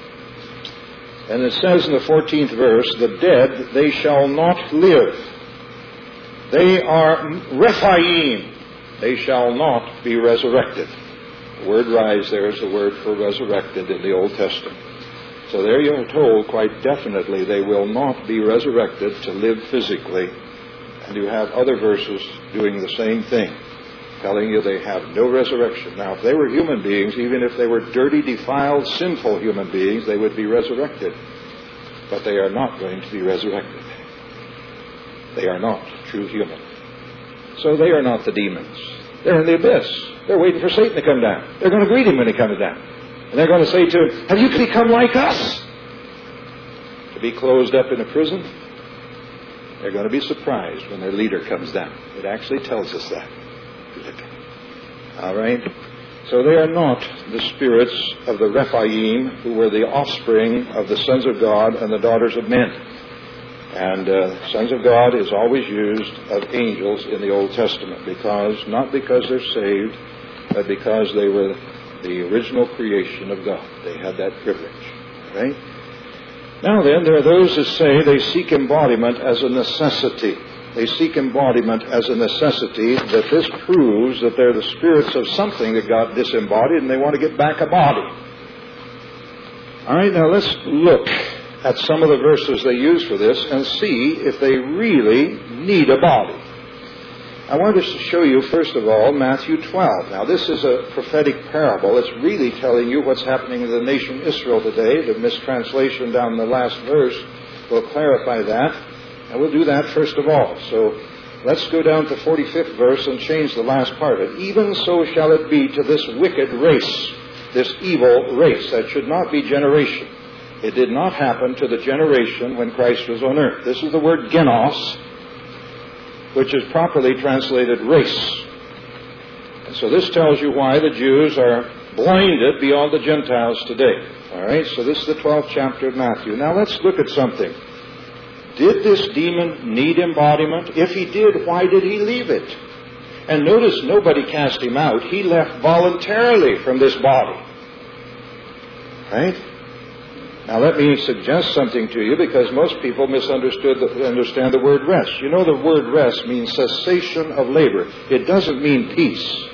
And it says in the 14th verse, the dead, they shall not live. They are Rephaim. They shall not be resurrected. The word rise there is the word for resurrected in the Old Testament. So there you are told quite definitely they will not be resurrected to live physically. And you have other verses doing the same thing, telling you they have no resurrection. Now, if they were human beings, even if they were dirty, defiled, sinful human beings, they would be resurrected. But they are not going to be resurrected. They are not true human. So they are not the demons. They're in the abyss. They're waiting for Satan to come down. They're going to greet him when he comes down. And they're going to say to him, have you become like us? To be closed up in a prison? They're going to be surprised when their leader comes down. It actually tells us that. All right? So they are not the spirits of the Rephaim, who were the offspring of the sons of God and the daughters of men. And sons of God is always used of angels in the Old Testament, not because they're saved, but because they were the original creation of God. They had that privilege. Right? Now then, there are those that say they seek embodiment as a necessity. They seek embodiment as a necessity, that this proves that they're the spirits of something that got disembodied and they want to get back a body. All right, now let's look at some of the verses they use for this and see if they really need a body. I want to show you, first of all, Matthew 12. Now, this is a prophetic parable. It's really telling you what's happening in the nation Israel today. The mistranslation down in the last verse will clarify that. And we'll do that first of all. So let's go down to 45th verse and change the last part of it. Even so shall it be to this wicked race, this evil race. That should not be generation. It did not happen to the generation when Christ was on earth. This is the word genos, which is properly translated race. And so this tells you why the Jews are blinded beyond the Gentiles today. All right, so this is the 12th chapter of Matthew. Now let's look at something. Did this demon need embodiment? If he did, why did he leave it? And notice nobody cast him out. He left voluntarily from this body. Right? Now let me suggest something to you, because most people understand the word rest. You know, the word rest means cessation of labor. It doesn't mean peace.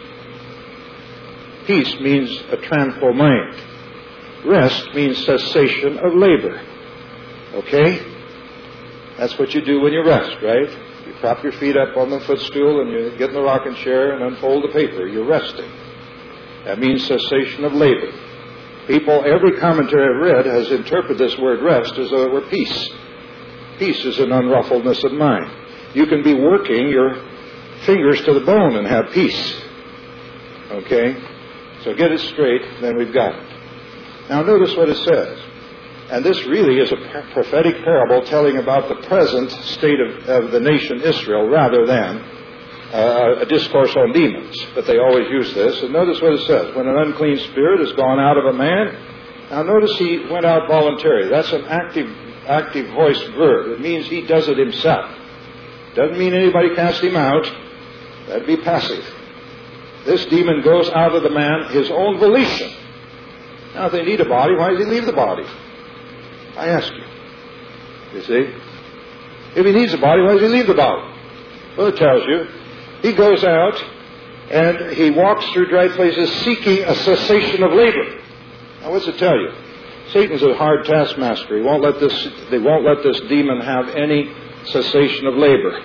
Peace means a tranquil mind. Rest means cessation of labor. Okay? That's what you do when you rest, right? You prop your feet up on the footstool and you get in the rocking chair and unfold the paper. You're resting. That means cessation of labor. People, every commentary I've read has interpreted this word rest as though it were peace. Peace is an unruffledness of mind. You can be working your fingers to the bone and have peace. Okay? So get it straight, then we've got it. Now notice what it says. And this really is a prophetic parable telling about the present state of the nation Israel rather than a discourse on demons. But they always use this. And notice what it says. When an unclean spirit has gone out of a man. Now notice he went out voluntarily. That's an active voiced verb. It means he does it himself. Doesn't mean anybody cast him out. That'd be passive. This demon goes out of the man his own volition. Now if they need a body, why does he leave the body? I ask you. You see? If he needs a body, why does he leave the body? Well, it tells you. He goes out and he walks through dry places seeking a cessation of labor. Now, what's it tell you? Satan's a hard taskmaster. They won't let this demon have any cessation of labor.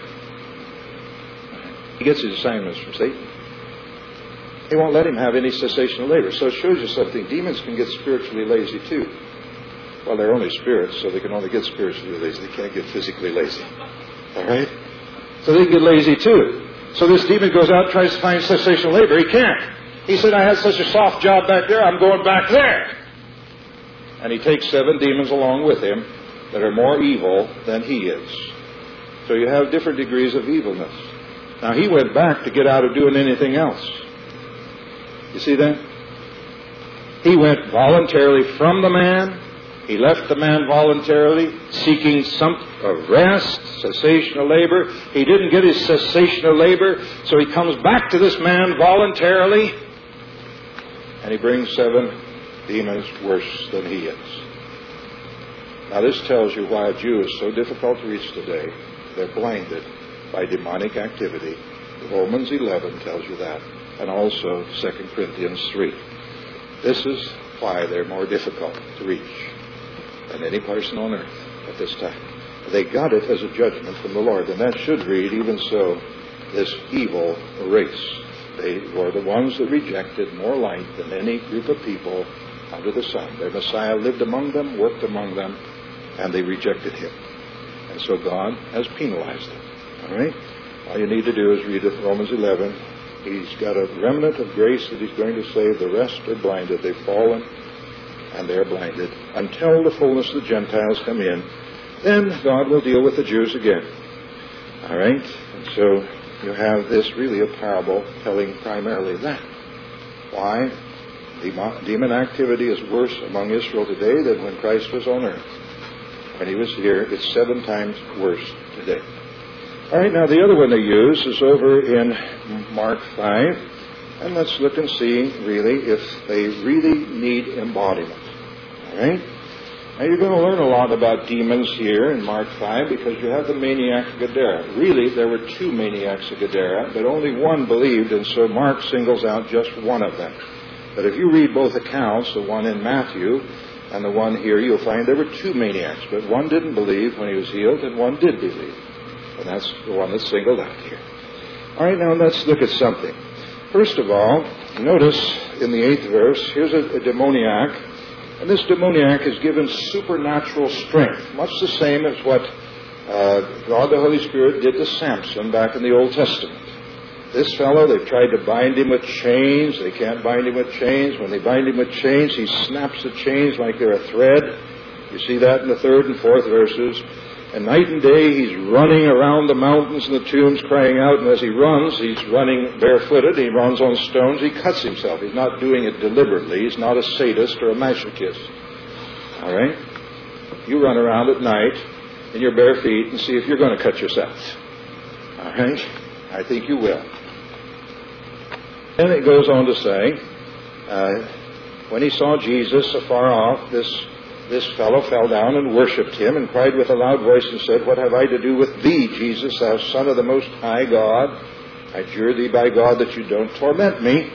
He gets his assignments from Satan. He won't let him have any cessation of labor. So it shows you something. Demons can get spiritually lazy too. Well, they're only spirits, so they can only get spiritually lazy. They can't get physically lazy. All right? So they can get lazy too. So this demon goes out and tries to find cessation of labor. He can't. He said, I had such a soft job back there, I'm going back there. And he takes 7 demons along with him that are more evil than he is. So you have different degrees of evilness. Now he went back to get out of doing anything else. You see that? He went voluntarily from the man. He left the man voluntarily, seeking some rest, cessation of labor. He didn't get his cessation of labor, so he comes back to this man voluntarily, and he brings 7 demons worse than he is. Now this tells you why a Jew is so difficult to reach today. They're blinded by demonic activity. Romans 11 tells you that, and also 2 Corinthians 3. This is why they're more difficult to reach than any person on earth at this time. They got it as a judgment from the Lord, and that should read, even so, this evil race. They were the ones that rejected more light than any group of people under the sun. Their Messiah lived among them, worked among them, and they rejected him. And so God has penalized them. All right? All you need to do is read Romans 11. He's got a remnant of grace that he's going to save. The rest are blinded. They've fallen, and they're blinded until the fullness of the Gentiles come in. Then God will deal with the Jews again. All right? And so you have this really a parable telling primarily that. Why? Demon activity is worse among Israel today than when Christ was on earth. When he was here, it's 7 times worse today. All right, now the other one they use is over in Mark 5. And let's look and see, really, if they really need embodiment. All right? Now you're going to learn a lot about demons here in Mark 5 because you have the maniac of Gadara. Really, there were 2 maniacs of Gadara, but only one believed, and so Mark singles out just one of them. But if you read both accounts, the one in Matthew and the one here, you'll find there were 2 maniacs, but one didn't believe when he was healed, and one did believe. And that's the one that's singled out here. All right, now let's look at something. First of all, notice in the 8th verse, here's a demoniac, and this demoniac is given supernatural strength, much the same as what God the Holy Spirit did to Samson back in the Old Testament. This fellow, they've tried to bind him with chains. They can't bind him with chains. When they bind him with chains, he snaps the chains like they're a thread. You see that in the 3rd and 4th verses. And night and day, he's running around the mountains and the tombs crying out. And as he runs, he's running barefooted. He runs on stones. He cuts himself. He's not doing it deliberately. He's not a sadist or a masochist. All right? You run around at night in your bare feet and see if you're going to cut yourself. All right? I think you will. And it goes on to say, when he saw Jesus afar off, this fellow fell down and worshipped him and cried with a loud voice and said, What have I to do with thee, Jesus, thou Son of the Most High God? I adjure thee by God that you don't torment me.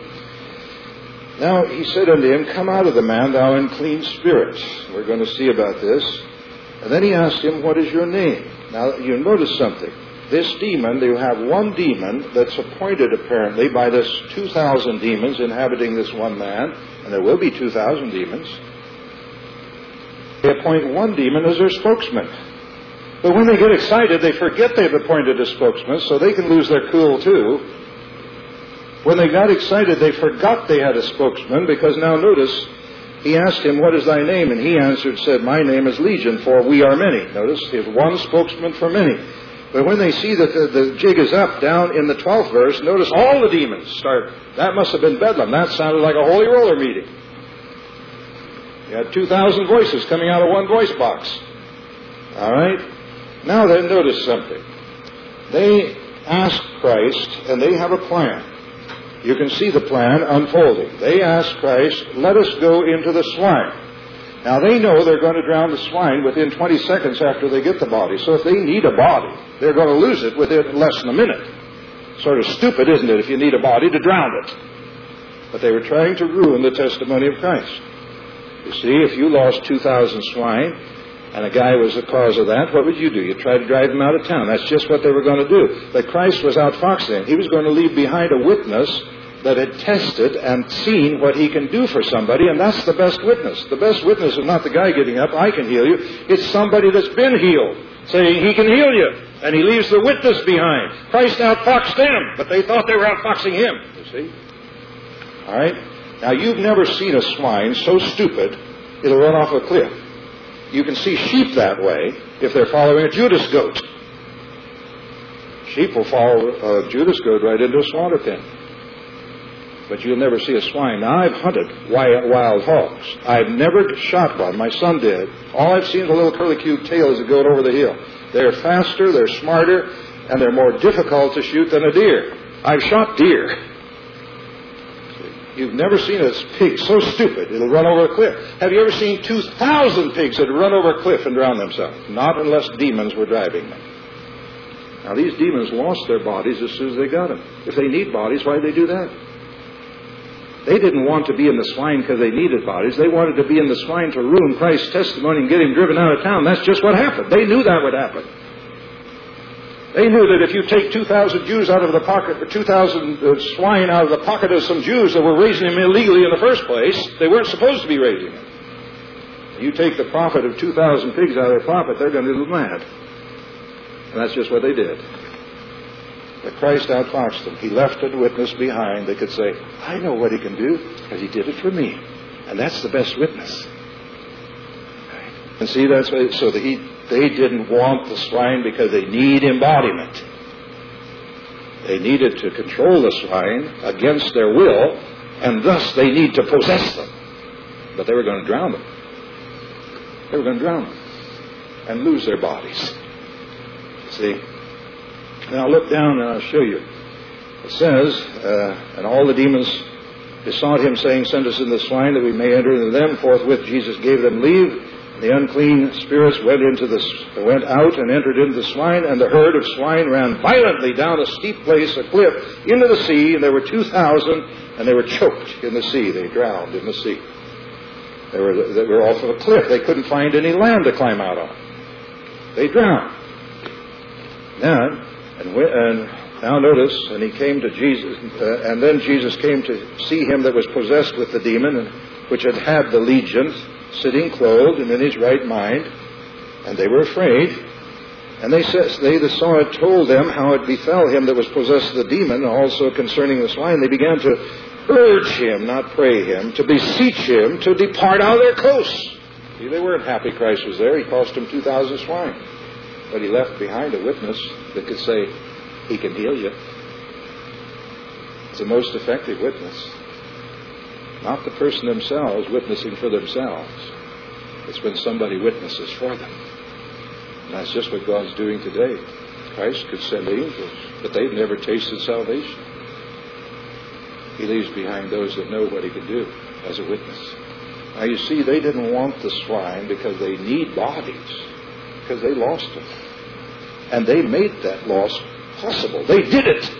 Now he said unto him, Come out of the man, thou unclean spirit. We're going to see about this. And then he asked him, What is your name? Now you notice something. This demon, you have one demon that's appointed apparently by this 2,000 demons inhabiting this one man, and there will be 2,000 demons. They appoint one demon as their spokesman. But when they get excited, they forget they've appointed a spokesman, so they can lose their cool too. When they got excited, they forgot they had a spokesman, because now notice, he asked him, What is thy name? And he answered, said, My name is Legion, for we are many. Notice, he has one spokesman for many. But when they see that the jig is up down in the 12th verse, notice all the demons start. That must have been Bedlam. That sounded like a holy roller meeting. You had 2,000 voices coming out of one voice box. All right? Now then, notice something. They ask Christ, and they have a plan. You can see the plan unfolding. They ask Christ, let us go into the swine. Now they know they're going to drown the swine within 20 seconds after they get the body. So if they need a body, they're going to lose it within less than a minute. Sort of stupid, isn't it, if you need a body to drown it? But they were trying to ruin the testimony of Christ. You see, if you lost 2,000 swine and a guy was the cause of that, what would you do? You'd try to drive him out of town. That's just what they were going to do. But Christ was outfoxing. He was going to leave behind a witness that had tested and seen what he can do for somebody, and that's the best witness. The best witness is not the guy getting up, I can heal you. It's somebody that's been healed, saying he can heal you. And he leaves the witness behind. Christ outfoxed them, but they thought they were outfoxing him, you see. All right? Now, you've never seen a swine so stupid it'll run off a cliff. You can see sheep that way if they're following a Judas goat. Sheep will follow a Judas goat right into a slaughter pen. But you'll never see a swine. Now, I've hunted wild hogs. I've never shot one. My son did. All I've seen is a little curly-cued tail as it goes over the hill. They're faster, they're smarter, and they're more difficult to shoot than a deer. I've shot deer. You've never seen a pig so stupid it'll run over a cliff. Have you ever seen 2,000 pigs that run over a cliff and drown themselves? Not unless demons were driving them. Now, these demons lost their bodies as soon as they got them. If they need bodies, why did they do that? They didn't want to be in the swine because they needed bodies. They wanted to be in the swine to ruin Christ's testimony and get him driven out of town. That's just what happened. They knew that would happen. They knew that if you take 2,000 Jews out of the pocket, or 2,000 swine out of the pocket of some Jews that were raising them illegally in the first place, they weren't supposed to be raising them. You take the profit of 2,000 pigs out of their profit, they're going to go mad. And that's just what they did. But Christ outfoxed them. He left a witness behind. They could say, I know what he can do, because he did it for me. And that's the best witness. And see, that's why, so they didn't want the swine because they need embodiment. They needed to control the swine against their will, and thus they need to possess them. But they were going to drown them. They were going to drown them and lose their bodies. See? Now look down and I'll show you. It says, and all the demons besought him, saying, send us into the swine that we may enter into them. Forthwith Jesus gave them leave. The unclean spirits went out and entered into the swine, and the herd of swine ran violently down a steep place, a cliff, into the sea, and there were 2,000, and they were choked in the sea. They drowned in the sea. They were off of a cliff. They couldn't find any land to climb out on. They drowned. Now notice, and he came to Jesus, and then Jesus came to see him that was possessed with the demon, which had the legion, sitting clothed and in his right mind, and they were afraid. And they that saw it told them how it befell him that was possessed of the demon, also concerning the swine. They began to urge him, not pray him, to beseech him to depart out of their coasts. See, they weren't happy Christ was there. He cost them 2,000 swine. But he left behind a witness that could say, he can heal you. It's the most effective witness. Not the person themselves witnessing for themselves. It's when somebody witnesses for them. And that's just what God's doing today. Christ could send angels, but they've never tasted salvation. He leaves behind those that know what he can do as a witness. Now you see, they didn't want the swine because they need bodies, because they lost them. And they made that loss possible. They did it.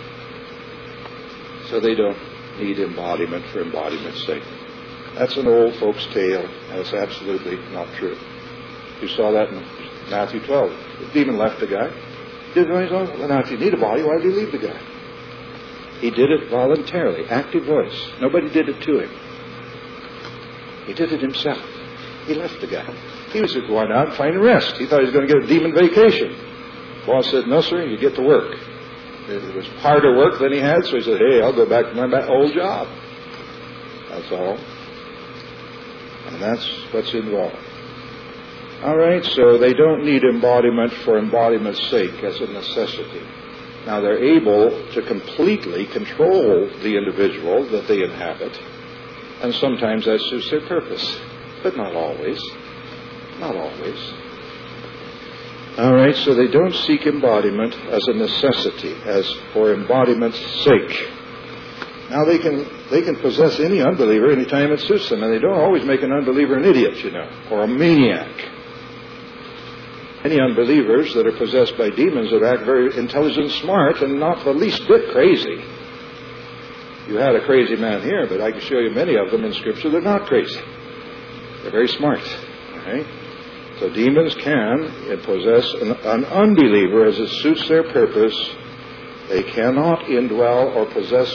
So they don't need embodiment for embodiment's sake. That's an old folks' tale, and it's absolutely not true. You saw that in Matthew 12. The demon left the guy. Now, if you need a body, why did he leave the guy? He did it voluntarily, active voice. Nobody did it to him. He did it himself. He left the guy. He was going out and finding rest. He thought he was going to get a demon vacation. Boss said, no, sir, you get to work. It was harder work than he had, so he said, hey, I'll go back to my old job. That's all. And that's what's involved. All right, so they don't need embodiment for embodiment's sake as a necessity. Now, they're able to completely control the individual that they inhabit, and sometimes that suits their purpose, but not always. Not always. All right, so they don't seek embodiment as a necessity, as for embodiment's sake. Now, they can possess any unbeliever anytime it suits them, and they don't always make an unbeliever an idiot, or a maniac. Any unbelievers that are possessed by demons that act very intelligent and smart and not the least bit crazy. You had a crazy man here, but I can show you many of them in Scripture that are not crazy. They're very smart. Okay? So demons can possess an unbeliever as it suits their purpose. They cannot indwell or possess